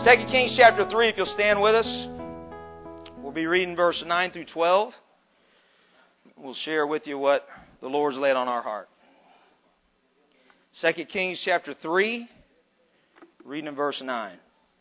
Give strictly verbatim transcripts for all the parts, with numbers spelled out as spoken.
Second Kings chapter three, if you'll stand with us. We'll be reading verse nine through twelve. We'll share with you what the Lord's laid on our heart. Second Kings chapter three, reading in verse nine.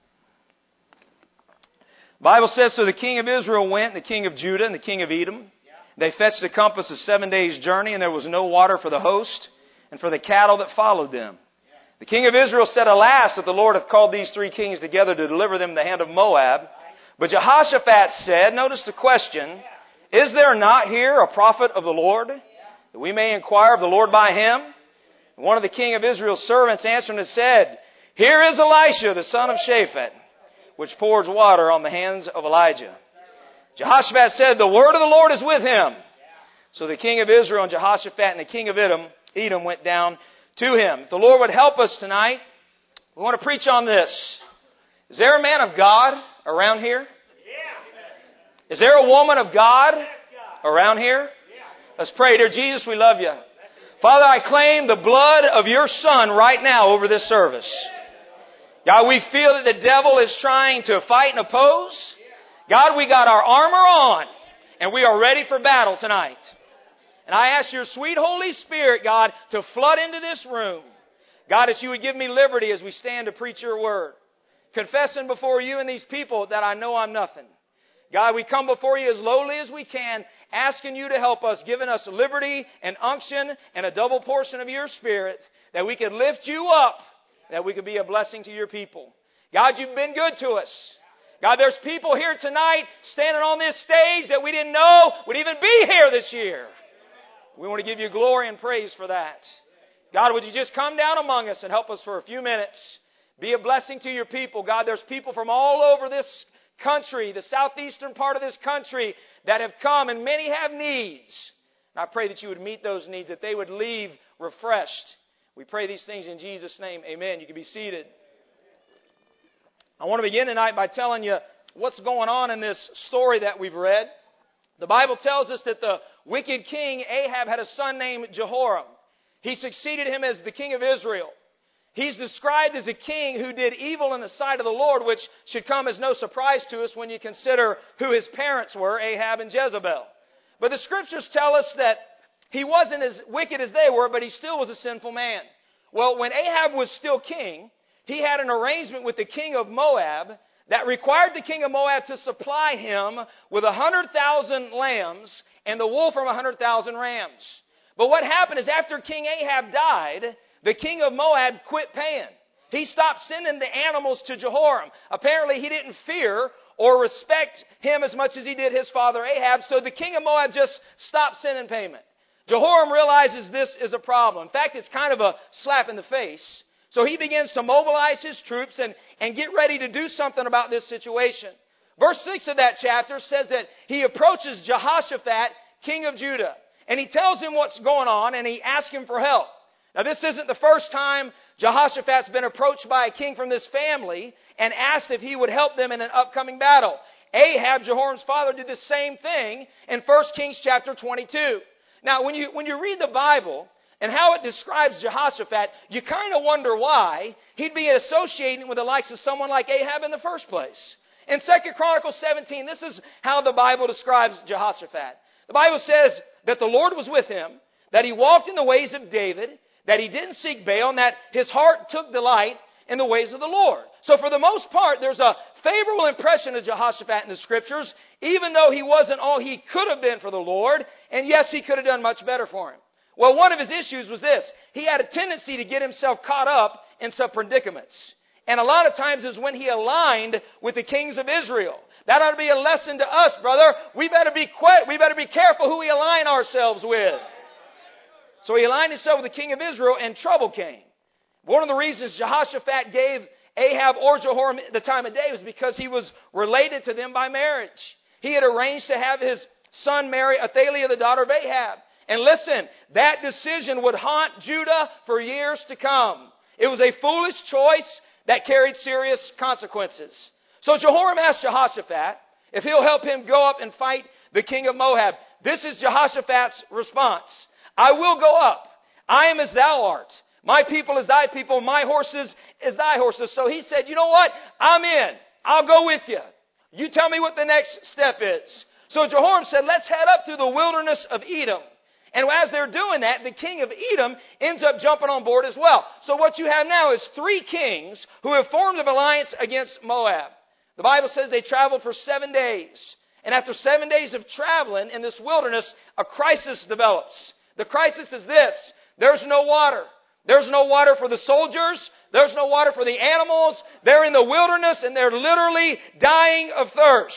The Bible says, so the king of Israel went, and the king of Judah, and the king of Edom. They fetched the compass of seven days' journey, and there was no water for the host, and for the cattle that followed them. The king of Israel said, alas, that the Lord hath called these three kings together to deliver them in the hand of Moab. But Jehoshaphat said, notice the question, is there not here a prophet of the Lord, that we may inquire of the Lord by him? And one of the king of Israel's servants answered and said, here is Elisha, the son of Shaphat, which pours water on the hands of Elijah. Jehoshaphat said, the word of the Lord is with him. So the king of Israel and Jehoshaphat and the king of Edom, Edom went down to him. If the Lord would help us tonight, we want to preach on this. Is there a man of God around here? Is there a woman of God around here? Let's pray. Dear Jesus, we love you. Father, I claim the blood of your Son right now over this service. God, we feel that the devil is trying to fight and oppose. God, we got our armor on, and we are ready for battle tonight. And I ask your sweet Holy Spirit, God, to flood into this room. God, that you would give me liberty as we stand to preach your word. Confessing before you and these people that I know I'm nothing. God, we come before you as lowly as we can, asking you to help us, giving us liberty and unction and a double portion of your Spirit, that we could lift you up, that we could be a blessing to your people. God, you've been good to us. God, there's people here tonight standing on this stage that we didn't know would even be here this year. We want to give you glory and praise for that. God, would you just come down among us and help us for a few minutes? Be a blessing to your people. God, there's people from all over this country, the southeastern part of this country, that have come, and many have needs. And I pray that you would meet those needs, that they would leave refreshed. We pray these things in Jesus' name. Amen. You can be seated. I want to begin tonight by telling you what's going on in this story that we've read. The Bible tells us that the wicked king Ahab had a son named Jehoram. He succeeded him as the king of Israel. He's described as a king who did evil in the sight of the Lord, which should come as no surprise to us when you consider who his parents were, Ahab and Jezebel. But the Scriptures tell us that he wasn't as wicked as they were, but he still was a sinful man. Well, when Ahab was still king, he had an arrangement with the king of Moab that required the king of Moab to supply him with one hundred thousand lambs and the wool from one hundred thousand rams. But what happened is after King Ahab died, the king of Moab quit paying. He stopped sending the animals to Jehoram. Apparently he didn't fear or respect him as much as he did his father Ahab, so the king of Moab just stopped sending payment. Jehoram realizes this is a problem. In fact, it's kind of a slap in the face. So he begins to mobilize his troops and, and get ready to do something about this situation. Verse six of that chapter says that he approaches Jehoshaphat, king of Judah, and he tells him what's going on, and he asks him for help. Now, this isn't the first time Jehoshaphat's been approached by a king from this family and asked if he would help them in an upcoming battle. Ahab, Jehoram's father, did the same thing in First Kings chapter twenty-two. Now, when you, when you read the Bible and how it describes Jehoshaphat, you kind of wonder why he'd be associating with the likes of someone like Ahab in the first place. In Second Chronicles seventeen, this is how the Bible describes Jehoshaphat. The Bible says that the Lord was with him, that he walked in the ways of David, that he didn't seek Baal, and that his heart took delight in the ways of the Lord. So for the most part, there's a favorable impression of Jehoshaphat in the Scriptures, even though he wasn't all he could have been for the Lord, and yes, he could have done much better for him. Well, one of his issues was this. He had a tendency to get himself caught up in some predicaments. And a lot of times is when he aligned with the kings of Israel. That ought to be a lesson to us, brother. We better be quiet. We better be careful who we align ourselves with. So he aligned himself with the king of Israel, and trouble came. One of the reasons Jehoshaphat gave Ahab or Jehoram the time of day was because he was related to them by marriage. He had arranged to have his son marry Athaliah, the daughter of Ahab. And listen, that decision would haunt Judah for years to come. It was a foolish choice that carried serious consequences. So Jehoram asked Jehoshaphat if he'll help him go up and fight the king of Moab. This is Jehoshaphat's response. I will go up. I am as thou art. My people is thy people. My horses is thy horses. So he said, you know what? I'm in. I'll go with you. You tell me what the next step is. So Jehoram said, let's head up through the wilderness of Edom. And as they're doing that, the king of Edom ends up jumping on board as well. So what you have now is three kings who have formed an alliance against Moab. The Bible says they traveled for seven days. And after seven days of traveling in this wilderness, a crisis develops. The crisis is this. There's no water. There's no water for the soldiers. There's no water for the animals. They're in the wilderness and they're literally dying of thirst.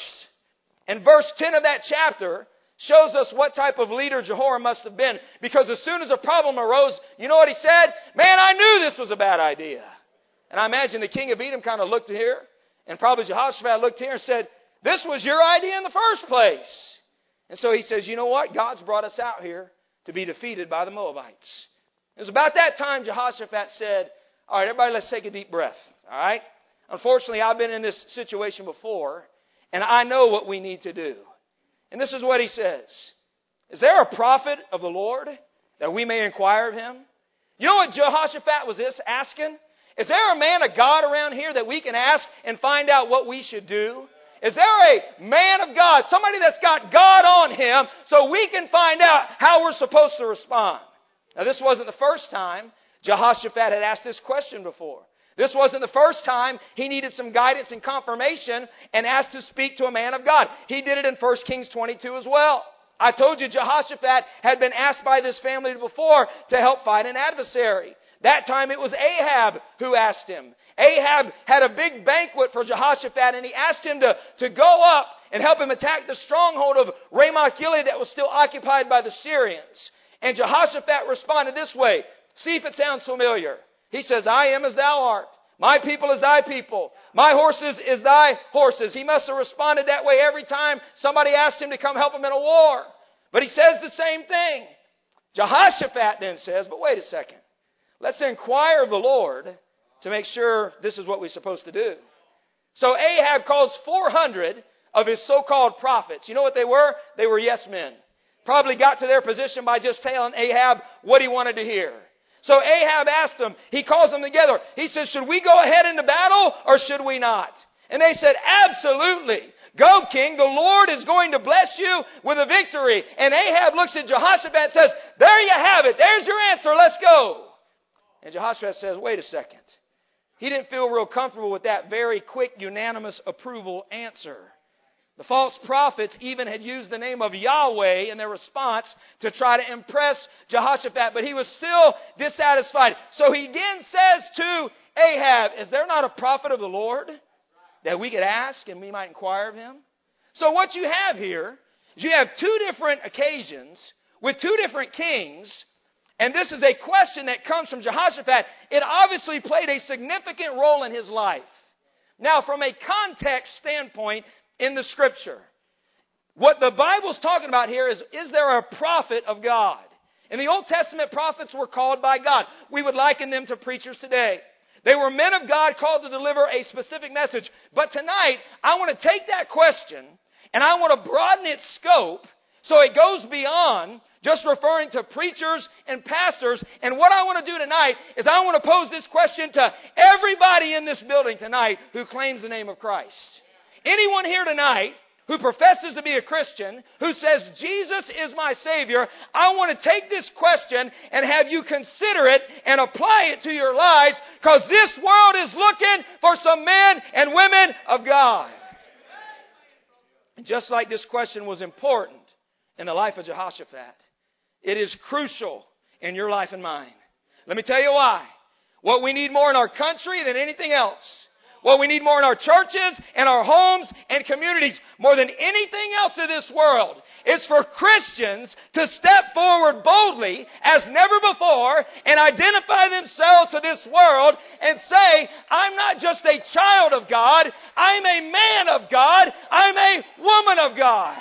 And verse ten of that chapter shows us what type of leader Jehoram must have been. Because as soon as a problem arose, you know what he said? Man, I knew this was a bad idea. And I imagine the king of Edom kind of looked here. And probably Jehoshaphat looked here and said, this was your idea in the first place. And so he says, you know what? God's brought us out here to be defeated by the Moabites. It was about that time Jehoshaphat said, all right, everybody, let's take a deep breath. All right? Unfortunately, I've been in this situation before, and I know what we need to do. And this is what he says. Is there a prophet of the Lord that we may inquire of him? You know what Jehoshaphat was this asking? Is there a man of God around here that we can ask and find out what we should do? Is there a man of God, somebody that's got God on him, so we can find out how we're supposed to respond? Now, this wasn't the first time Jehoshaphat had asked this question before. This wasn't the first time he needed some guidance and confirmation and asked to speak to a man of God. He did it in First Kings twenty-two as well. I told you Jehoshaphat had been asked by this family before to help fight an adversary. That time it was Ahab who asked him. Ahab had a big banquet for Jehoshaphat and he asked him to, to go up and help him attack the stronghold of Ramoth Gilead that was still occupied by the Syrians. And Jehoshaphat responded this way. See if it sounds familiar. He says, I am as thou art. My people is thy people. My horses is thy horses. He must have responded that way every time somebody asked him to come help him in a war. But he says the same thing. Jehoshaphat then says, but wait a second. Let's inquire of the Lord to make sure this is what we're supposed to do. So Ahab calls four hundred of his so-called prophets. You know what they were? They were yes men. Probably got to their position by just telling Ahab what he wanted to hear. So Ahab asked them, he calls them together. He says, should we go ahead into battle or should we not? And they said, absolutely. Go, king. The Lord is going to bless you with a victory. And Ahab looks at Jehoshaphat and says, there you have it. There's your answer. Let's go. And Jehoshaphat says, wait a second. He didn't feel real comfortable with that very quick, unanimous approval answer. The false prophets even had used the name of Yahweh in their response to try to impress Jehoshaphat, but he was still dissatisfied. So he again says to Ahab, is there not a prophet of the Lord that we could ask and we might inquire of him? So what you have here is you have two different occasions with two different kings, and this is a question that comes from Jehoshaphat. It obviously played a significant role in his life. Now, from a context standpoint, in the Scripture, what the Bible's talking about here is, is there a prophet of God? In the Old Testament, prophets were called by God. We would liken them to preachers today. They were men of God called to deliver a specific message. But tonight, I want to take that question and I want to broaden its scope so it goes beyond just referring to preachers and pastors. And what I want to do tonight is I want to pose this question to everybody in this building tonight who claims the name of Christ. Anyone here tonight who professes to be a Christian, who says, Jesus is my Savior, I want to take this question and have you consider it and apply it to your lives, because this world is looking for some men and women of God. And just like this question was important in the life of Jehoshaphat, it is crucial in your life and mine. Let me tell you why. What we need more in our country than anything else, what we need more in our churches and our homes and communities, more than anything else in this world, is for Christians to step forward boldly as never before and identify themselves to this world and say, I'm not just a child of God, I'm a man of God, I'm a woman of God.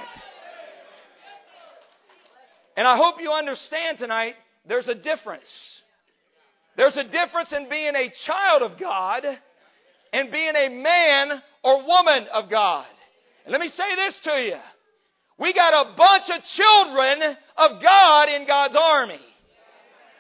And I hope you understand tonight, there's a difference. There's a difference in being a child of God and being a man or woman of God. And let me say this to you. We got a bunch of children of God in God's army.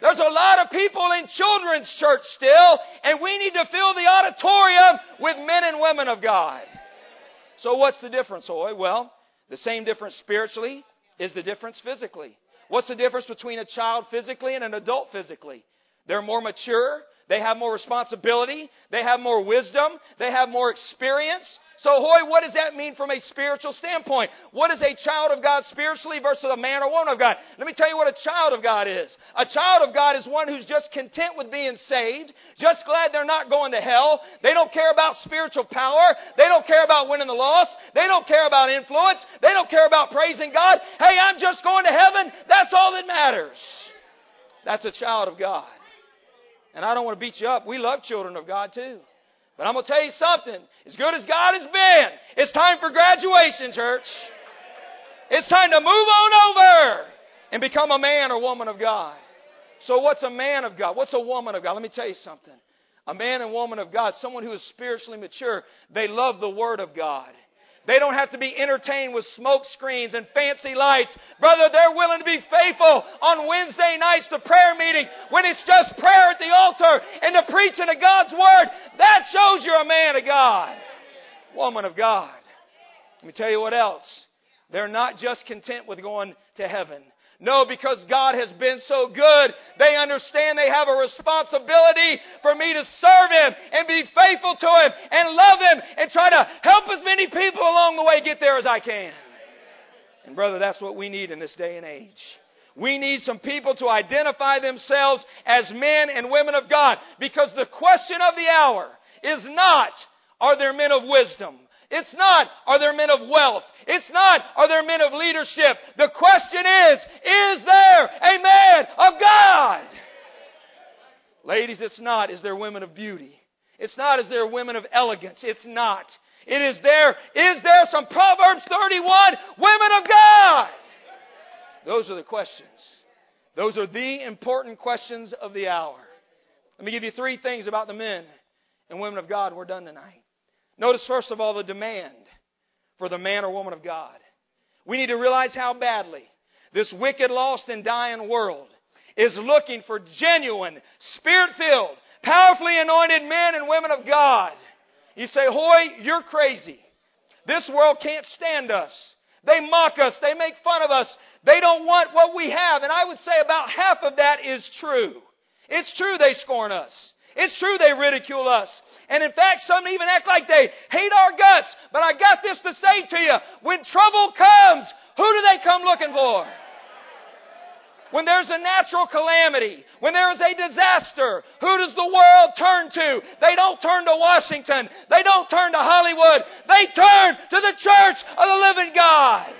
There's a lot of people in children's church still, and we need to fill the auditorium with men and women of God. So what's the difference, Hoy? Well, the same difference spiritually is the difference physically. What's the difference between a child physically and an adult physically? They're more mature. They have more responsibility. They have more wisdom. They have more experience. So, Hoy, what does that mean from a spiritual standpoint? What is a child of God spiritually versus a man or woman of God? Let me tell you what a child of God is. A child of God is one who's just content with being saved, just glad they're not going to hell. They don't care about spiritual power. They don't care about winning the lost. They don't care about influence. They don't care about praising God. Hey, I'm just going to heaven. That's all that matters. That's a child of God. And I don't want to beat you up. We love children of God too. But I'm going to tell you something. As good as God has been, it's time for graduation, church. It's time to move on over and become a man or woman of God. So what's a man of God? What's a woman of God? Let me tell you something. A man and woman of God, someone who is spiritually mature, they love the Word of God. They don't have to be entertained with smoke screens and fancy lights. Brother, they're willing to be faithful on Wednesday nights to prayer meeting when it's just prayer at the altar and the preaching of God's Word. That shows you're a man of God. Woman of God. Let me tell you what else. They're not just content with going to heaven. No, because God has been so good, they understand they have a responsibility for me to serve Him and be faithful to Him and love Him and try to help as many people along the way get there as I can. And brother, that's what we need in this day and age. We need some people to identify themselves as men and women of God, because the question of the hour is not, are there men of wisdom? It's not, are there men of wealth? It's not, are there men of leadership? The question is, is there a man of God? Ladies, it's not, is there women of beauty? It's not, is there women of elegance? It's not. It is there, is there some Proverbs thirty-one women of God? Those are the questions. Those are the important questions of the hour. Let me give you three things about the men and women of God. We're done tonight. Notice, first of all, the demand for the man or woman of God. We need to realize how badly this wicked, lost, and dying world is looking for genuine, Spirit-filled, powerfully anointed men and women of God. You say, Hoy, you're crazy. This world can't stand us. They mock us. They make fun of us. They don't want what we have. And I would say about half of that is true. It's true they scorn us. It's true they ridicule us. And in fact, some even act like they hate our guts. But I got this to say to you. When trouble comes, who do they come looking for? When there's a natural calamity, when there is a disaster, who does the world turn to? They don't turn to Washington. They don't turn to Hollywood. They turn to the church of the living God.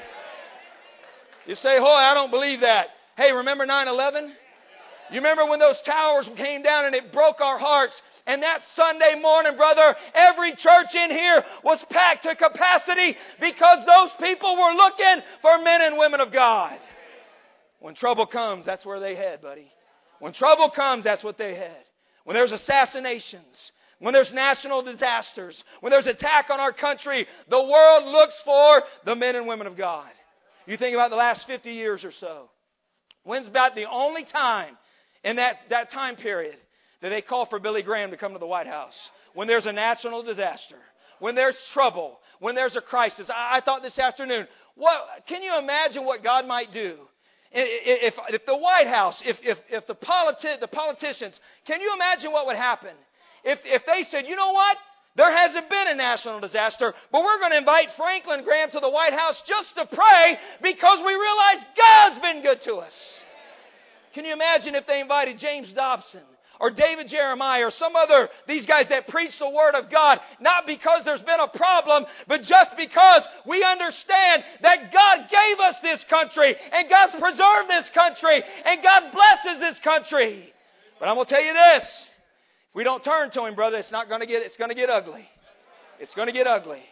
You say, Hoy, I don't believe that. Hey, remember nine eleven? You remember when those towers came down and it broke our hearts? And that Sunday morning, brother, every church in here was packed to capacity because those people were looking for men and women of God. When trouble comes, that's where they head, buddy. When trouble comes, that's what they head. When there's assassinations, when there's national disasters, when there's attack on our country, the world looks for the men and women of God. You think about the last fifty years or so. When's about the only time in that, that time period that they call for Billy Graham to come to the White House? When there's a national disaster, when there's trouble, when there's a crisis. I, I thought this afternoon, what, can you imagine what God might do? If, if the White House, if, if, if the, politi- the politicians, can you imagine what would happen? If, if they said, you know what? There hasn't been a national disaster, but we're going to invite Franklin Graham to the White House just to pray because we realize God's been good to us. Can you imagine if they invited James Dobson or David Jeremiah or some other, these guys that preach the Word of God, not because there's been a problem, but just because we understand that God gave us this country and God's preserved this country and God blesses this country. But I'm going to tell you this. If we don't turn to Him, brother, it's not going to get, it's going to get ugly. It's going to get ugly.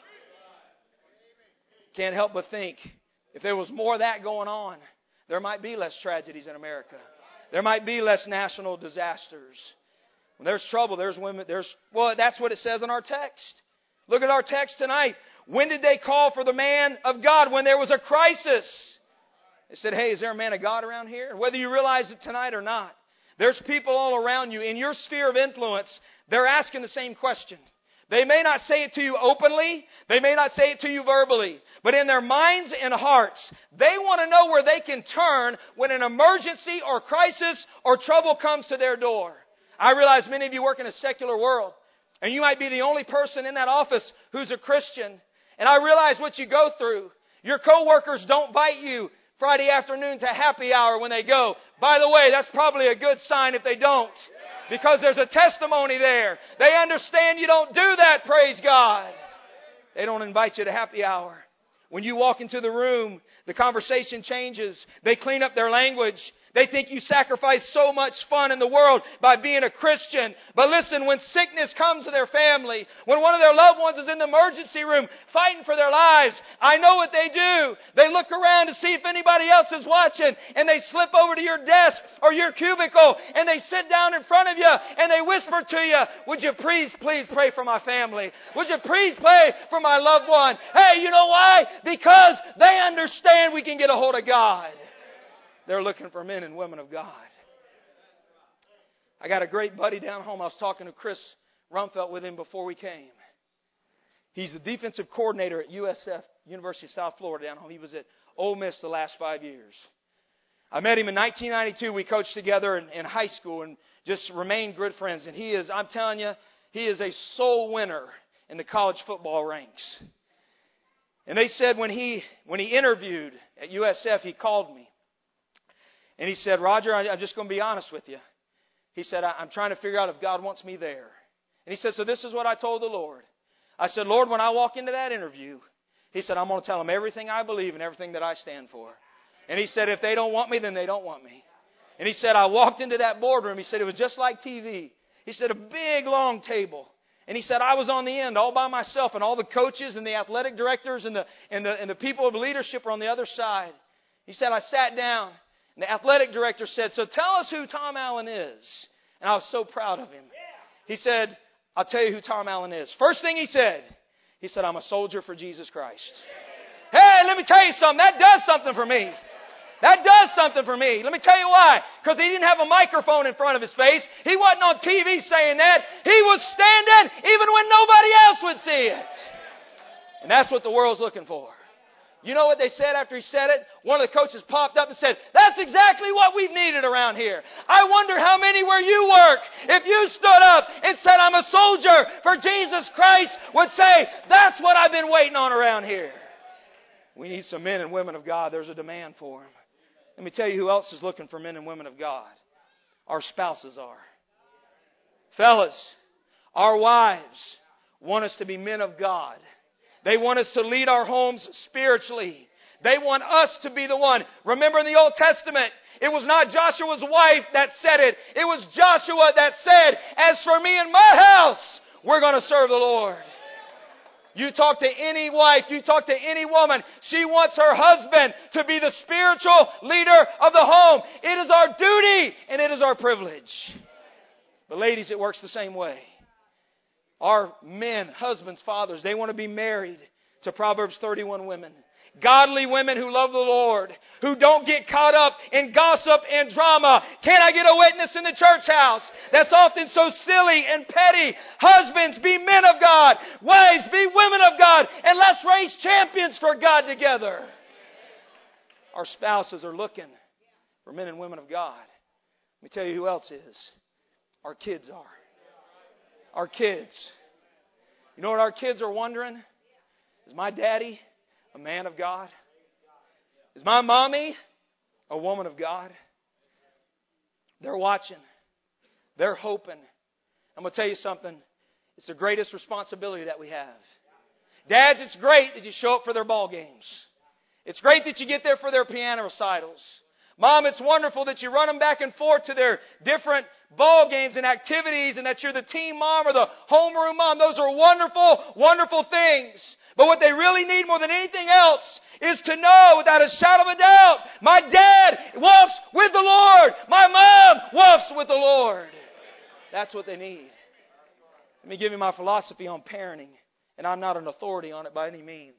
Can't help but think if there was more of that going on, there might be less tragedies in America. There might be less national disasters. When there's trouble, there's women, there's, well, that's what it says in our text. Look at our text tonight. When did they call for the man of God? When there was a crisis. They said, hey, is there a man of God around here? And whether you realize it tonight or not, There's people all around you in your sphere of influence. They're asking the same question. They may not say it to you openly. They may not say it to you verbally. But in their minds and hearts, they want to know where they can turn when an emergency or crisis or trouble comes to their door. I realize many of you work in a secular world. And you might be the only person in that office who's a Christian. And I realize what you go through. Your coworkers don't invite you Friday afternoon to happy hour when they go. By the way, that's probably a good sign if they don't. Because there's a testimony there. They understand you don't do that, praise God. They don't invite you to happy hour. When you walk into the room, the conversation changes. They clean up their language. They think you sacrifice so much fun in the world by being a Christian. But listen, when sickness comes to their family, when one of their loved ones is in the emergency room fighting for their lives, I know what they do. They look around to see if anybody else is watching, and they slip over to your desk or your cubicle, and they sit down in front of you, and they whisper to you, would you please, please pray for my family? Would you please pray for my loved one? Hey, you know why? Because they understand we can get a hold of God. They're looking for men and women of God. I got a great buddy down home. I was talking to Chris Rumfeld with him before we came. He's the defensive coordinator at U S F, University of South Florida down home. He was at Ole Miss the last five years. I met him in nineteen ninety-two. We coached together in, in high school and just remained good friends. And he is, I'm telling you, he is a soul winner in the college football ranks. And they said when he when he interviewed at U S F, he called me. And he said, Roger, I'm just going to be honest with you. He said, I'm trying to figure out if God wants me there. And he said, so this is what I told the Lord. I said, Lord, when I walk into that interview, he said, I'm going to tell them everything I believe and everything that I stand for. And he said, if they don't want me, then they don't want me. And he said, I walked into that boardroom. He said, it was just like T V. He said, a big, long table. And he said, I was on the end all by myself, and all the coaches and the athletic directors and the, and the, and the people of leadership were on the other side. He said, I sat down. And the athletic director said, so tell us who Tom Allen is. And I was so proud of him. He said, I'll tell you who Tom Allen is. First thing he said, he said, I'm a soldier for Jesus Christ. Hey, let me tell you something. That does something for me. That does something for me. Let me tell you why. Because he didn't have a microphone in front of his face. He wasn't on T V saying that. He was standing even when nobody else would see it. And that's what the world's looking for. You know what they said after he said it? One of the coaches popped up and said, that's exactly what we've needed around here. I wonder how many where you work, if you stood up and said, I'm a soldier for Jesus Christ, would say, that's what I've been waiting on around here. We need some men and women of God. There's a demand for them. Let me tell you who else is looking for men and women of God. Our spouses are. Fellas, our wives want us to be men of God. They want us to lead our homes spiritually. They want us to be the one. Remember in the Old Testament, it was not Joshua's wife that said it. It was Joshua that said, as for me and my house, we're going to serve the Lord. You talk to any wife, you talk to any woman, she wants her husband to be the spiritual leader of the home. It is our duty and it is our privilege. But ladies, it works the same way. Our men, husbands, fathers, they want to be married to Proverbs thirty-one women. Godly women who love the Lord, who don't get caught up in gossip and drama. Can I get a witness in the church house? That's often so silly and petty. Husbands, be men of God. Wives, be women of God. And let's raise champions for God together. Our spouses are looking for men and women of God. Let me tell you who else is. Our kids are. Our kids. You know what our kids are wondering? Is my daddy a man of God? Is my mommy a woman of God? They're watching. They're hoping. I'm going to tell you something. It's the greatest responsibility that we have. Dads, it's great that you show up for their ball games. It's great that you get there for their piano recitals. Mom, it's wonderful that you run them back and forth to their different ball games and activities and that you're the team mom or the homeroom mom. Those are wonderful, wonderful things. But what they really need more than anything else is to know without a shadow of a doubt, my dad walks with the Lord. My mom walks with the Lord. That's what they need. Let me give you my philosophy on parenting. And I'm not an authority on it by any means.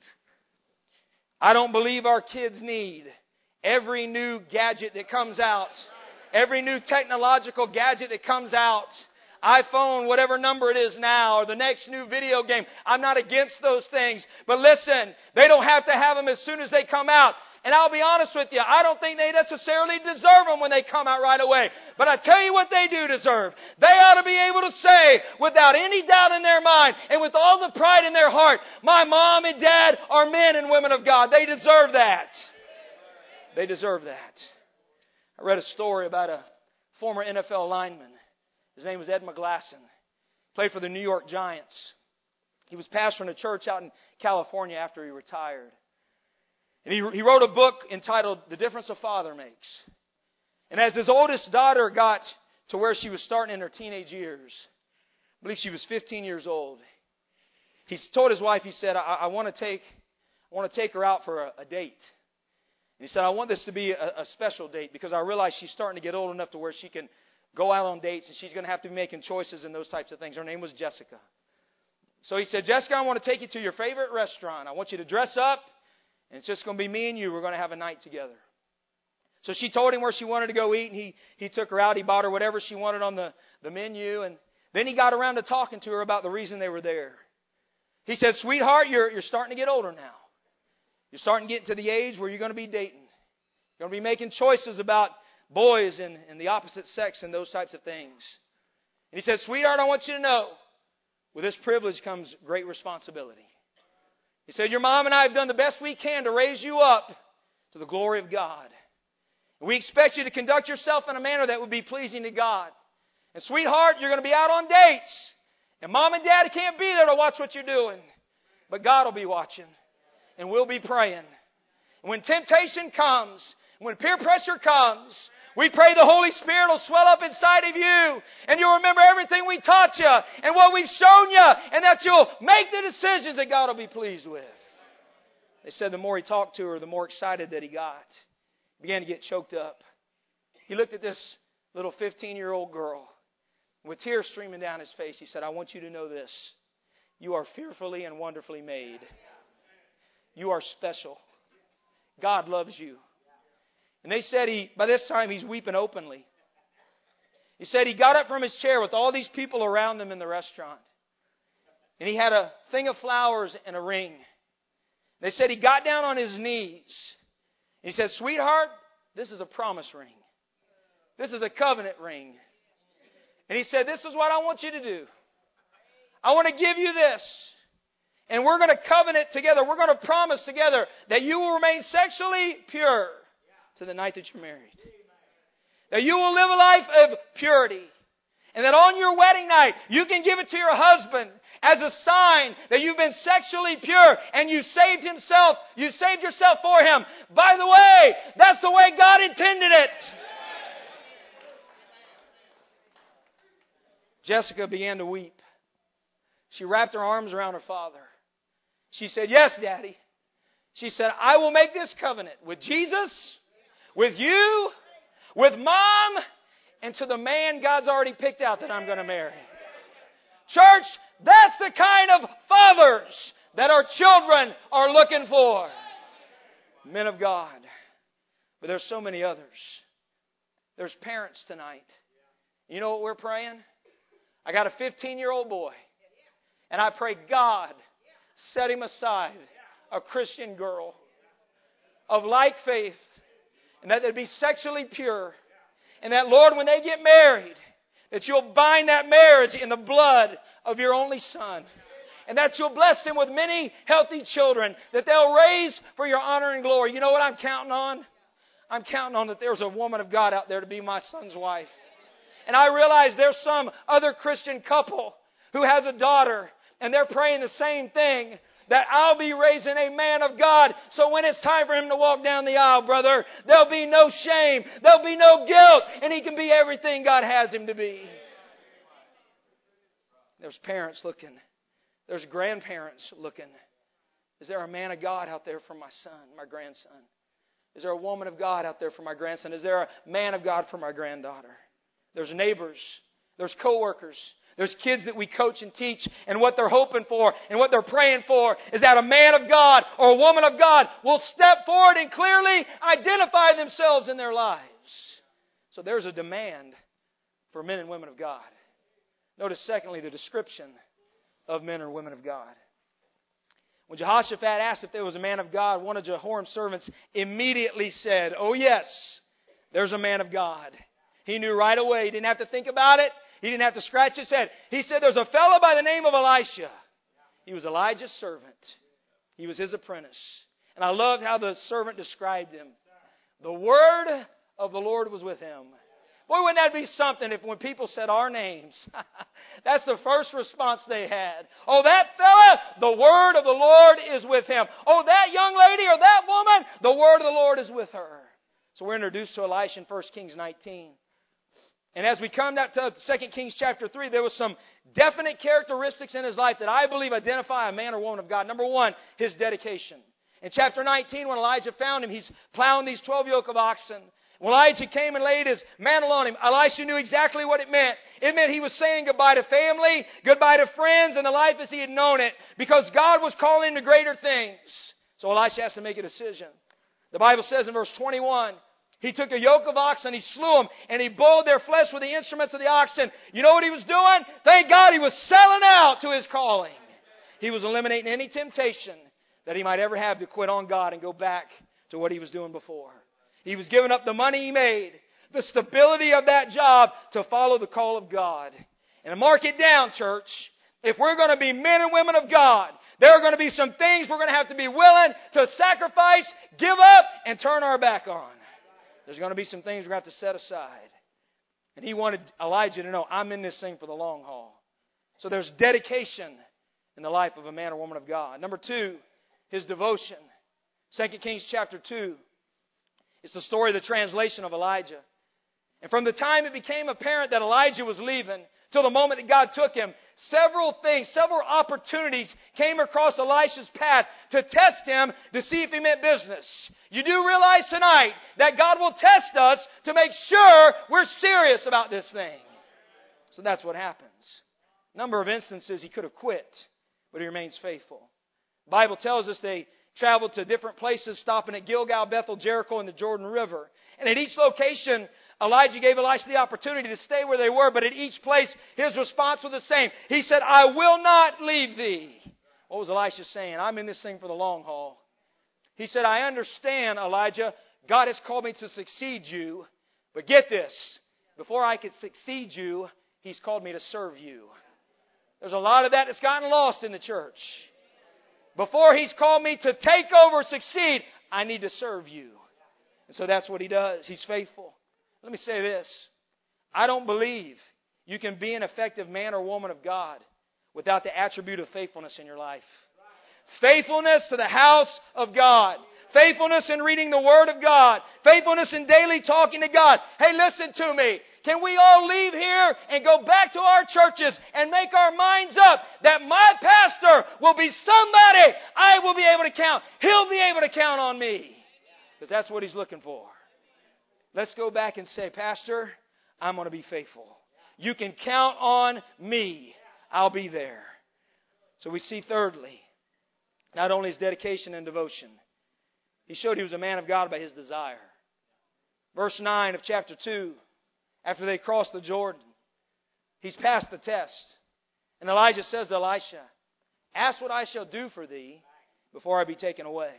I don't believe our kids need every new gadget that comes out every new technological gadget that comes out, iPhone, whatever number it is now, or the next new video game. I'm not against those things. But listen, they don't have to have them as soon as they come out. And I'll be honest with you, I don't think they necessarily deserve them when they come out right away. But I tell you what they do deserve. They ought to be able to say, without any doubt in their mind, and with all the pride in their heart, my mom and dad are men and women of God. They deserve that. They deserve that. I read a story about a former N F L lineman. His name was Ed McGlasson. Played for the New York Giants. He was pastoring a church out in California after he retired. And he, he wrote a book entitled The Difference a Father Makes. And as his oldest daughter got to where she was starting in her teenage years, I believe she was fifteen years old, he told his wife, he said, I, I want to take I want to take her out for a, a date. And he said, I want this to be a, a special date because I realize she's starting to get old enough to where she can go out on dates and she's going to have to be making choices and those types of things. Her name was Jessica. So he said, Jessica, I want to take you to your favorite restaurant. I want you to dress up. And it's just going to be me and you. We're going to have a night together. So she told him where she wanted to go eat, and he, he took her out. He bought her whatever she wanted on the, the menu. And then he got around to talking to her about the reason they were there. He said, sweetheart, you're, you're starting to get older now. You're starting to get to the age where you're going to be dating. You're going to be making choices about boys and, and the opposite sex and those types of things. And he said, sweetheart, I want you to know, with this privilege comes great responsibility. He said, your mom and I have done the best we can to raise you up to the glory of God. And we expect you to conduct yourself in a manner that would be pleasing to God. And sweetheart, you're going to be out on dates. And mom and dad can't be there to watch what you're doing. But God will be watching. And we'll be praying. And when temptation comes, when peer pressure comes, we pray the Holy Spirit will swell up inside of you. And you'll remember everything we taught you and what we've shown you. And that you'll make the decisions that God will be pleased with. They said the more he talked to her, the more excited that he got. He began to get choked up. He looked at this little fifteen-year-old girl. With tears streaming down his face, he said, I want you to know this. You are fearfully and wonderfully made. You are special. God loves you. And they said he, by this time he's weeping openly. He said he got up from his chair with all these people around him in the restaurant. And he had a thing of flowers and a ring. They said he got down on his knees. He said, sweetheart, this is a promise ring. This is a covenant ring. And he said, this is what I want you to do. I want to give you this. And we're going to covenant together. We're going to promise together that you will remain sexually pure to the night that you're married. That you will live a life of purity. And that on your wedding night, you can give it to your husband as a sign that you've been sexually pure and you saved himself, you saved yourself for him. By the way, that's the way God intended it. Jessica began to weep. She wrapped her arms around her father. She said, yes, Daddy. She said, I will make this covenant with Jesus, with you, with Mom, and to the man God's already picked out that I'm going to marry. Church, that's the kind of fathers that our children are looking for. Men of God. But there's so many others. There's parents tonight. You know what we're praying? I got a fifteen-year-old boy. And I pray God set him aside a Christian girl of like faith. And that they'd be sexually pure. And that, Lord, when they get married, that you'll bind that marriage in the blood of your only Son. And that you'll bless them with many healthy children that they'll raise for your honor and glory. You know what I'm counting on? I'm counting on that there's a woman of God out there to be my son's wife. And I realize there's some other Christian couple who has a daughter and they're praying the same thing. That I'll be raising a man of God. So when it's time for him to walk down the aisle, brother, there'll be no shame. There'll be no guilt. And he can be everything God has him to be. There's parents looking. There's grandparents looking. Is there a man of God out there for my son, my grandson? Is there a woman of God out there for my grandson? Is there a man of God for my granddaughter? There's neighbors. There's coworkers. There's kids that we coach and teach, and what they're hoping for and what they're praying for is that a man of God or a woman of God will step forward and clearly identify themselves in their lives. So there's a demand for men and women of God. Notice, secondly, the description of men or women of God. When Jehoshaphat asked if there was a man of God, one of Jehoram's servants immediately said, "Oh yes, there's a man of God." He knew right away. He didn't have to think about it. He didn't have to scratch his head. He said, "There's a fellow by the name of Elisha." He was Elijah's servant. He was his apprentice. And I loved how the servant described him. The word of the Lord was with him. Boy, wouldn't that be something if when people said our names, that's the first response they had. "Oh, that fella, the word of the Lord is with him. Oh, that young lady or that woman, the word of the Lord is with her." So we're introduced to Elisha in First Kings nineteen. And as we come down to Second Kings chapter three, there was some definite characteristics in his life that I believe identify a man or woman of God. Number one, his dedication. In chapter nineteen, when Elijah found him, he's plowing these twelve yoke of oxen. When Elijah came and laid his mantle on him, Elisha knew exactly what it meant. It meant he was saying goodbye to family, goodbye to friends, and the life as he had known it, because God was calling him to greater things. So Elisha has to make a decision. The Bible says in verse twenty-one, he took a yoke of oxen, he slew them, and he boiled their flesh with the instruments of the oxen. You know what he was doing? Thank God he was selling out to his calling. He was eliminating any temptation that he might ever have to quit on God and go back to what he was doing before. He was giving up the money he made, the stability of that job to follow the call of God. And mark it down, church. If we're going to be men and women of God, there are going to be some things we're going to have to be willing to sacrifice, give up, and turn our back on. There's going to be some things we're going to have to set aside. And he wanted Elijah to know, I'm in this thing for the long haul. So there's dedication in the life of a man or woman of God. Number two, his devotion. Second Kings chapter two. It's the story of the translation of Elijah. And from the time it became apparent that Elijah was leaving till the moment that God took him, several things, several opportunities came across Elisha's path to test him to see if he meant business. You do realize tonight that God will test us to make sure we're serious about this thing. So that's what happens. Number of instances he could have quit, but he remains faithful. The Bible tells us they traveled to different places, stopping at Gilgal, Bethel, Jericho, and the Jordan River. And at each location, Elijah gave Elisha the opportunity to stay where they were, but at each place, his response was the same. He said, "I will not leave thee." What was Elisha saying? I'm in this thing for the long haul. He said, "I understand, Elijah, God has called me to succeed you, but get this, before I could succeed you, He's called me to serve you." There's a lot of that that's gotten lost in the church. Before He's called me to take over, succeed, I need to serve you. And so that's what He does. He's faithful. Let me say this. I don't believe you can be an effective man or woman of God without the attribute of faithfulness in your life. Faithfulness to the house of God. Faithfulness in reading the Word of God. Faithfulness in daily talking to God. Hey, listen to me. Can we all leave here and go back to our churches and make our minds up that my pastor will be somebody I will be able to count. He'll be able to count on me. Because that's what He's looking for. Let's go back and say, Pastor, I'm going to be faithful. You can count on me. I'll be there. So we see thirdly, not only his dedication and devotion, he showed he was a man of God by his desire. Verse nine of chapter two, after they crossed the Jordan, he's passed the test. And Elijah says to Elisha, "Ask what I shall do for thee before I be taken away."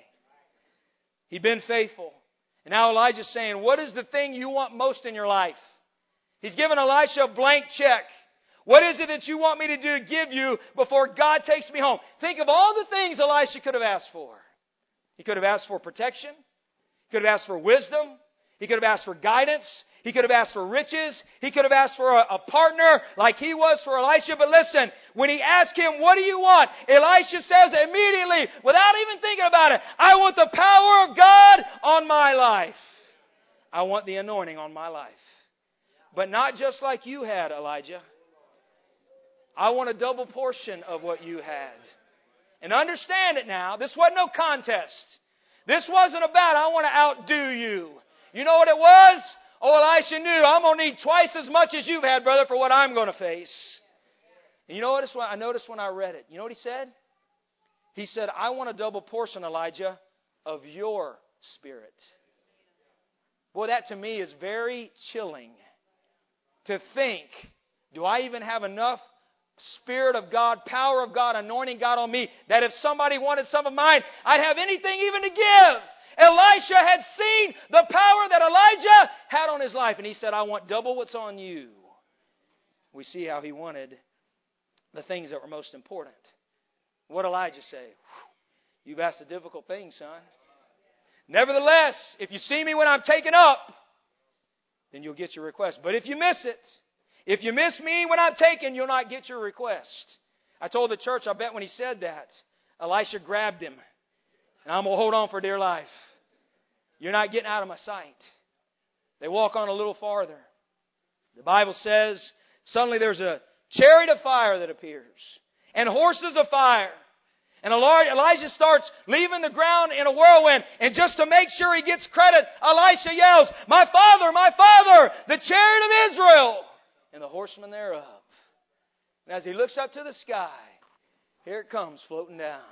He'd been faithful. And now Elijah's saying, what is the thing you want most in your life? He's given Elisha a blank check. What is it that you want me to do to give you before God takes me home? Think of all the things Elisha could have asked for. He could have asked for protection. He could have asked for wisdom. He could have asked for guidance. He could have asked for riches. He could have asked for a, a partner like he was for Elisha. But listen, when he asked him, what do you want? Elisha says immediately, without even thinking about it, I want the power of God on my life. I want the anointing on my life. But not just like you had, Elijah. I want a double portion of what you had. And understand it now. This wasn't no contest. This wasn't about, I want to outdo you. You know what it was? Oh, Elisha knew, I'm going to need twice as much as you've had, brother, for what I'm going to face. And you know what I noticed when I read it? You know what he said? He said, I want a double portion, Elijah, of your spirit. Boy, that to me is very chilling. To think, do I even have enough Spirit of God, power of God, anointing God on me, that if somebody wanted some of mine, I'd have anything even to give. Elisha had seen the power that Elijah had on his life, and he said, I want double what's on you. We see how he wanted the things that were most important. What did Elijah say? You've asked a difficult thing, son. Nevertheless, if you see me when I'm taken up, then you'll get your request. But if you miss it, if you miss me when I'm taken, you'll not get your request. I told the church, I bet when he said that, Elisha grabbed him. And I'm going to hold on for dear life. You're not getting out of my sight. They walk on a little farther. The Bible says, suddenly there's a chariot of fire that appears. And horses of fire. And Elijah starts leaving the ground in a whirlwind. And just to make sure he gets credit, Elisha yells, My father, my father, the chariot of Israel, and the horsemen thereof. And as he looks up to the sky, here it comes floating down.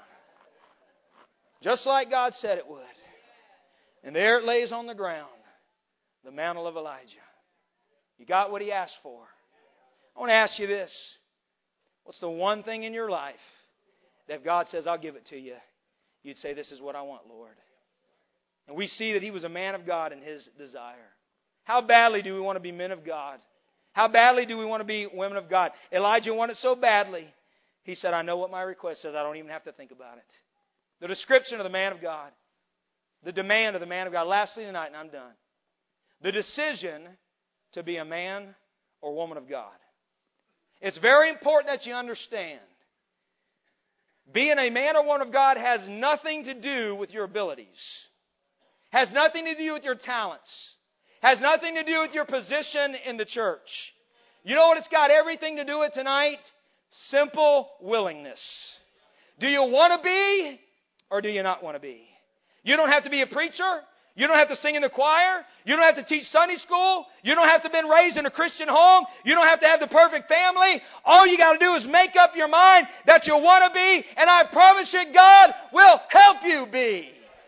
Just like God said it would. And there it lays on the ground, the mantle of Elijah. You got what he asked for. I want to ask you this. What's the one thing in your life that if God says, I'll give it to you, you'd say, this is what I want, Lord. And we see that he was a man of God in his desire. How badly do we want to be men of God? How badly do we want to be women of God? Elijah wanted so badly. He said, I know what my request says. I don't even have to think about it. The description of the man of God. The demand of the man of God. Lastly tonight, and I'm done. The decision to be a man or woman of God. It's very important that you understand. Being a man or woman of God has nothing to do with your abilities. Has nothing to do with your talents. Has nothing to do with your position in the church. You know what it's got everything to do with tonight? Simple willingness. Do you want to be or do you not want to be? You don't have to be a preacher. You don't have to sing in the choir. You don't have to teach Sunday school. You don't have to have been raised in a Christian home. You don't have to have the perfect family. All you got to do is make up your mind that you want to be, and I promise you God will help you be.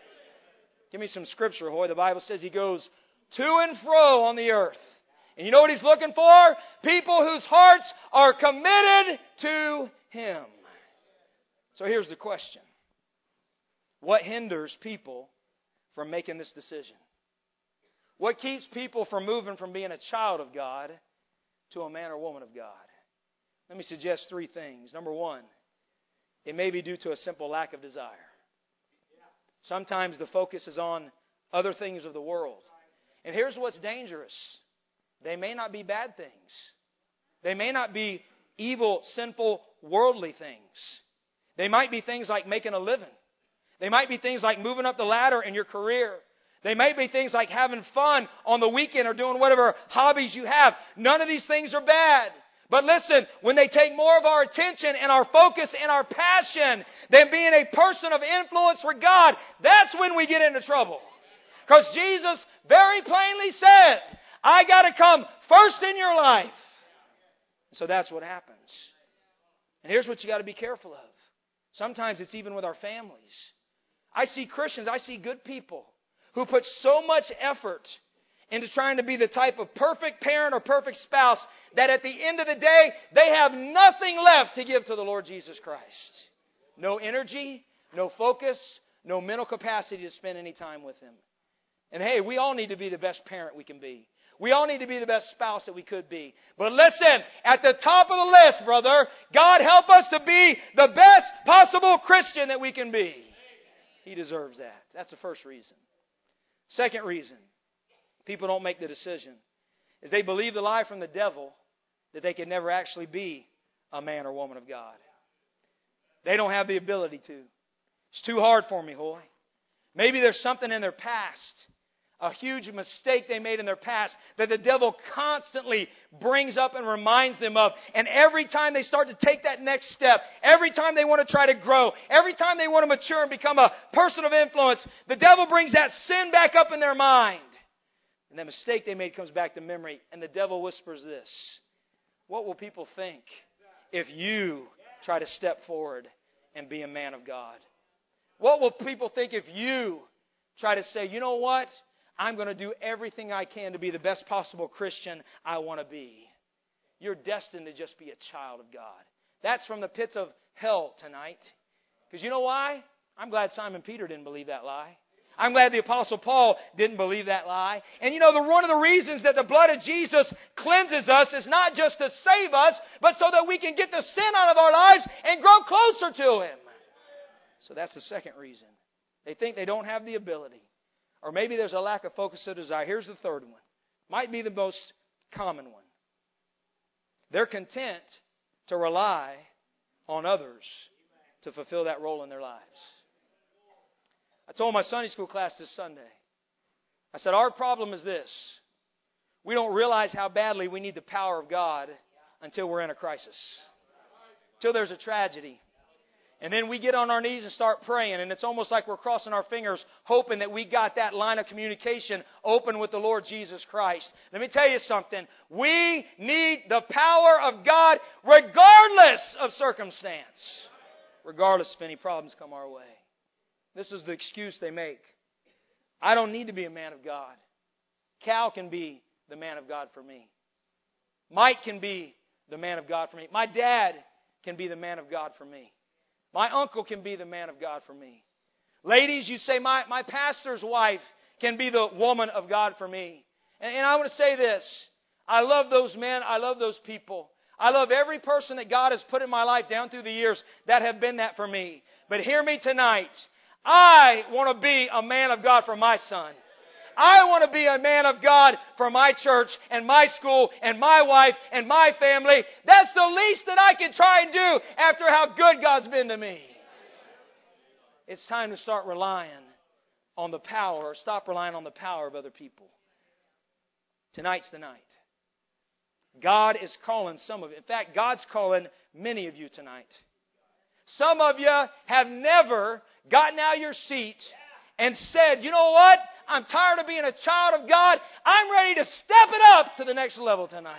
Give me some scripture, Hoy. The Bible says He goes to and fro on the earth. And you know what He's looking for? People whose hearts are committed to Him. So here's the question. What hinders people from making this decision? What keeps people from moving from being a child of God to a man or woman of God? Let me suggest three things. Number one, it may be due to a simple lack of desire. Sometimes the focus is on other things of the world. And here's what's dangerous. They may not be bad things. They may not be evil, sinful, worldly things. They might be things like making a living. They might be things like moving up the ladder in your career. They may be things like having fun on the weekend or doing whatever hobbies you have. None of these things are bad. But listen, when they take more of our attention and our focus and our passion than being a person of influence for God, that's when we get into trouble. Because Jesus very plainly said, I got to come first in your life. So that's what happens. And here's what you got to be careful of. Sometimes it's even with our families. I see Christians, I see good people who put so much effort into trying to be the type of perfect parent or perfect spouse that at the end of the day, they have nothing left to give to the Lord Jesus Christ. No energy, no focus, no mental capacity to spend any time with Him. And hey, we all need to be the best parent we can be. We all need to be the best spouse that we could be. But listen, at the top of the list, brother, God help us to be the best possible Christian that we can be. He deserves that. That's the first reason. Second reason people don't make the decision is they believe the lie from the devil that they can never actually be a man or woman of God. They don't have the ability to. It's too hard for me, Hoy. Maybe there's something in their past, a huge mistake they made in their past that the devil constantly brings up and reminds them of. And every time they start to take that next step, every time they want to try to grow, every time they want to mature and become a person of influence, the devil brings that sin back up in their mind. And that mistake they made comes back to memory. And the devil whispers this: what will people think if you try to step forward and be a man of God? What will people think if you try to say, you know what? I'm going to do everything I can to be the best possible Christian I want to be. You're destined to just be a child of God. That's from the pits of hell tonight. Because you know why? I'm glad Simon Peter didn't believe that lie. I'm glad the Apostle Paul didn't believe that lie. And you know, the, one of the reasons that the blood of Jesus cleanses us is not just to save us, but so that we can get the sin out of our lives and grow closer to Him. So that's the second reason. They think they don't have the ability. Or maybe there's a lack of focus or desire. Here's the third one. Might be the most common one. They're content to rely on others to fulfill that role in their lives. I told my Sunday school class this Sunday, I said, our problem is this. We don't realize how badly we need the power of God until we're in a crisis. Until there's a tragedy. And then we get on our knees and start praying, and it's almost like we're crossing our fingers, hoping that we got that line of communication open with the Lord Jesus Christ. Let me tell you something. We need the power of God regardless of circumstance. Regardless if any problems come our way. This is the excuse they make. I don't need to be a man of God. Cal can be the man of God for me. Mike can be the man of God for me. My dad can be the man of God for me. My uncle can be the man of God for me. Ladies, you say, my, my pastor's wife can be the woman of God for me. And, and I want to say this. I love those men. I love those people. I love every person that God has put in my life down through the years that have been that for me. But hear me tonight. I want to be a man of God for my son. I want to be a man of God for my church and my school and my wife and my family. That's the least that I can try and do after how good God's been to me. It's time to start relying on the power, or stop relying on the power of other people. Tonight's the night. God is calling some of you. In fact, God's calling many of you tonight. Some of you have never gotten out of your seat and said, you know what? I'm tired of being a child of God. I'm ready to step it up to the next level tonight.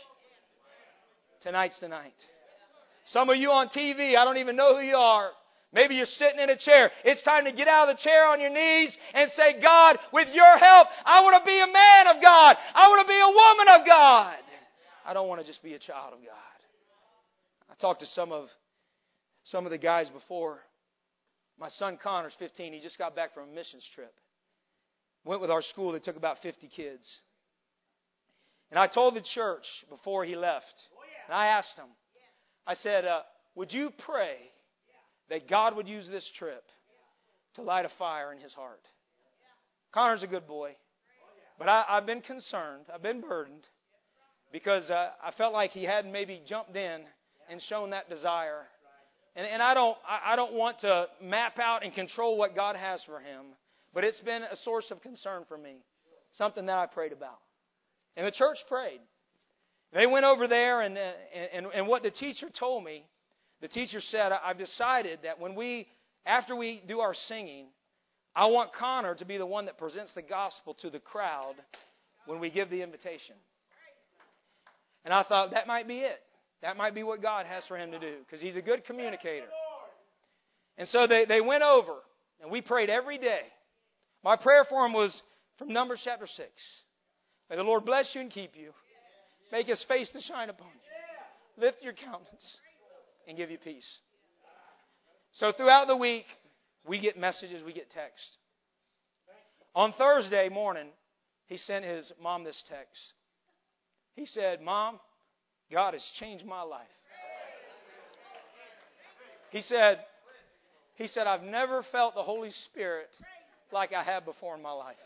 Tonight's the night. Some of you on T V, I don't even know who you are. Maybe you're sitting in a chair. It's time to get out of the chair on your knees and say, God, with your help, I want to be a man of God. I want to be a woman of God. I don't want to just be a child of God. I talked to some of some of the guys before. My son Connor's fifteen. He just got back from a missions trip. Went with our school. They took about fifty kids. And I told the church before he left, and I asked him, I said, uh, would you pray that God would use this trip to light a fire in his heart? Connor's a good boy. But I, I've been concerned. I've been burdened. Because uh, I felt like he hadn't maybe jumped in and shown that desire. And, and I don't I, I don't want to map out and control what God has for him. But it's been a source of concern for me. Something that I prayed about. And the church prayed. They went over there and, uh, and, and what the teacher told me, the teacher said, I've decided that when we, after we do our singing, I want Connor to be the one that presents the gospel to the crowd when we give the invitation. And I thought that might be it. That might be what God has for him to do. Because he's a good communicator. And so they, they went over. And we prayed every day. My prayer for him was from Numbers chapter six. May the Lord bless you and keep you. Make His face to shine upon you. Lift your countenance. And give you peace. So throughout the week, we get messages, we get text. On Thursday morning, he sent his mom this text. He said, Mom, God has changed my life. He said, he said, I've never felt the Holy Spirit like I have before in my life.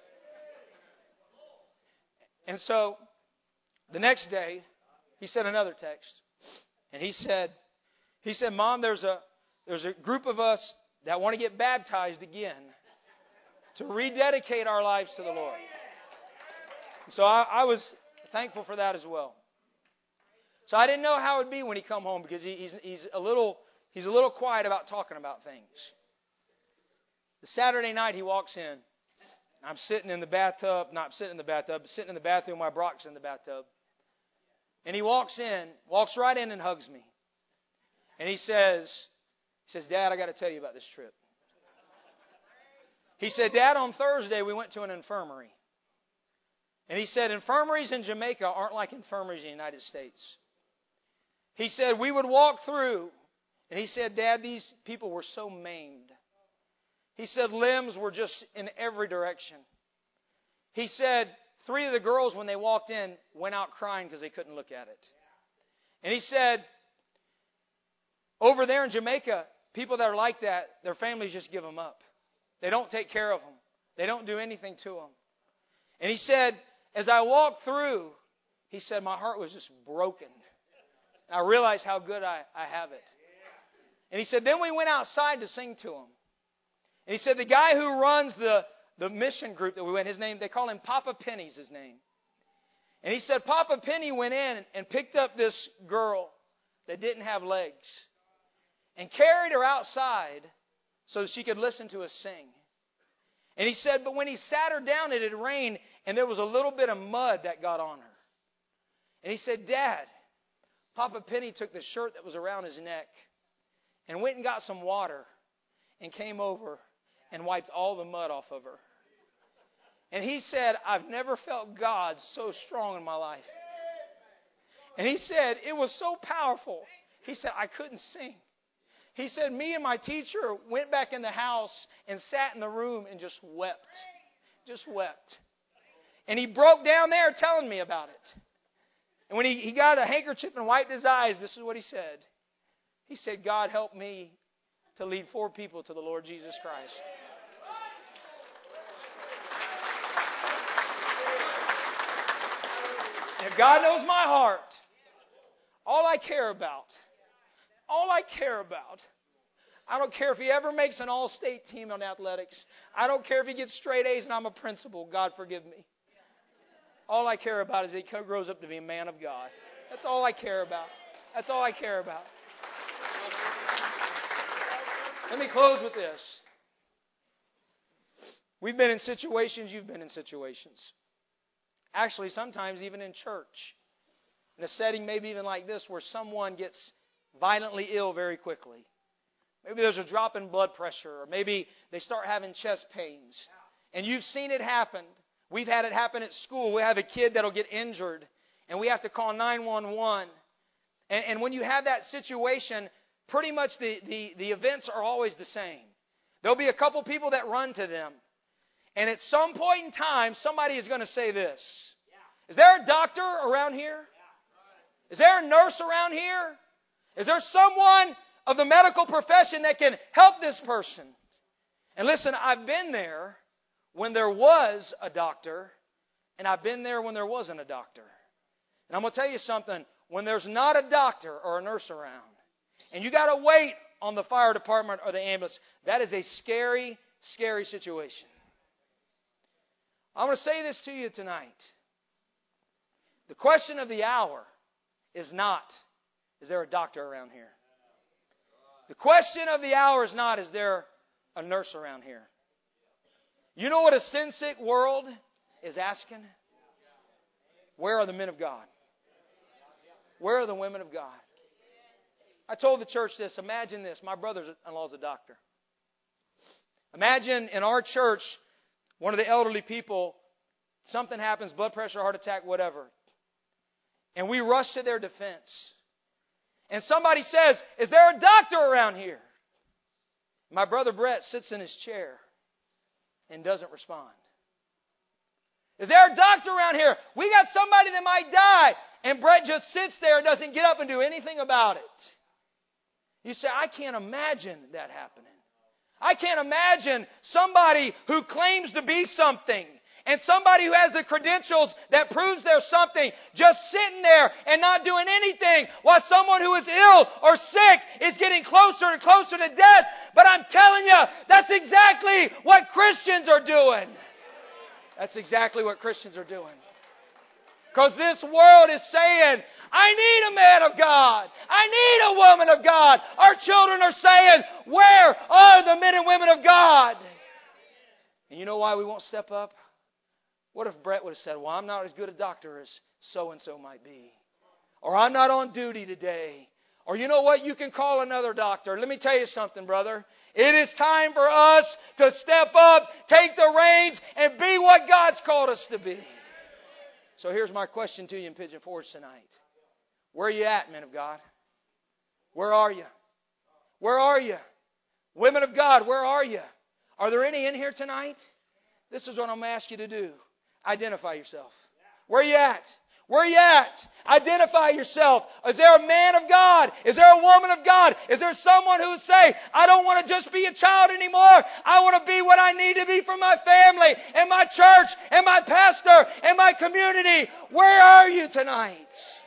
And so, the next day, he sent another text. And he said, he said, Mom, there's a there's a group of us that want to get baptized again to rededicate our lives to the Lord. So I, I was thankful for that as well. So I didn't know how it would be when he come home because he, he's he's a little he's a little quiet about talking about things. The Saturday night he walks in. I'm sitting in the bathtub, not sitting in the bathtub, but sitting in the bathroom while Brock's in the bathtub. And he walks in, walks right in and hugs me. And he says, he says, Dad, I got to tell you about this trip. He said, Dad, on Thursday we went to an infirmary. And he said, infirmaries in Jamaica aren't like infirmaries in the United States. He said, we would walk through, and he said, Dad, these people were so maimed. He said, limbs were just in every direction. He said, three of the girls, when they walked in, went out crying because they couldn't look at it. And he said, over there in Jamaica, people that are like that, their families just give them up. They don't take care of them. They don't do anything to them. And he said, as I walked through, he said, my heart was just broken. And I realized how good I, I have it. And he said, then we went outside to sing to him. And he said, the guy who runs the, the mission group that we went, his name, they call him Papa Penny's his name. And he said, Papa Penny went in and picked up this girl that didn't have legs and carried her outside so that she could listen to us sing. And he said, but when he sat her down, it had rained, and there was a little bit of mud that got on her. And he said, Dad, Papa Penny took the shirt that was around his neck and went and got some water and came over and wiped all the mud off of her. And he said, I've never felt God so strong in my life. And he said, it was so powerful. He said, I couldn't sing. He said, me and my teacher went back in the house and sat in the room and just wept. Just wept. And he broke down there telling me about it. And when he, he got a handkerchief and wiped his eyes, this is what he said. He said, God help me to lead four people to the Lord Jesus Christ. And if God knows my heart, all I care about, all I care about, I don't care if he ever makes an all-state team on athletics. I don't care if he gets straight A's and I'm a principal. God forgive me. All I care about is he grows up to be a man of God. That's all I care about. That's all I care about. Let me close with this. We've been in situations, you've been in situations. Actually, sometimes even in church. In a setting maybe even like this where someone gets violently ill very quickly. Maybe there's a drop in blood pressure, or maybe they start having chest pains. And you've seen it happen. We've had it happen at school. We have a kid that'll get injured, and we have to call nine one one. And, and when you have that situation, pretty much the, the, the events are always the same. There'll be a couple people that run to them. And at some point in time, somebody is going to say this. Is there a doctor around here? Is there a nurse around here? Is there someone of the medical profession that can help this person? And listen, I've been there when there was a doctor, and I've been there when there wasn't a doctor. And I'm going to tell you something. When there's not a doctor or a nurse around, and you got to wait on the fire department or the ambulance, that is a scary, scary situation. I'm going to say this to you tonight. The question of the hour is not, is there a doctor around here? The question of the hour is not, is there a nurse around here? You know what a sin-sick world is asking? Where are the men of God? Where are the women of God? I told the church this. Imagine this. My brother-in-law is a doctor. Imagine in our church, one of the elderly people, something happens, blood pressure, heart attack, whatever. And we rush to their defense. And somebody says, is there a doctor around here? My brother Brett sits in his chair and doesn't respond. Is there a doctor around here? We got somebody that might die. And Brett just sits there and doesn't get up and do anything about it. You say, I can't imagine that happening. I can't imagine somebody who claims to be something and somebody who has the credentials that proves they're something just sitting there and not doing anything while someone who is ill or sick is getting closer and closer to death. But I'm telling you, that's exactly what Christians are doing. That's exactly what Christians are doing. Because this world is saying, I need a man of God. I need a woman of God. Our children are saying, where are the men and women of God? And you know why we won't step up? What if Brett would have said, well, I'm not as good a doctor as so-and-so might be. Or I'm not on duty today. Or you know what? You can call another doctor. Let me tell you something, brother. It is time for us to step up, take the reins, and be what God's called us to be. So here's my question to you in Pigeon Forge tonight. Where are you at, men of God? Where are you? Where are you? Women of God, where are you? Are there any in here tonight? This is what I'm going to ask you to do. Identify yourself. Where are you at? Where are you at? Identify yourself. Is there a man of God? Is there a woman of God? Is there someone who would say, I don't want to just be a child anymore. I want to be what I need to be for my family and my church and my pastor and my community. Where are you tonight?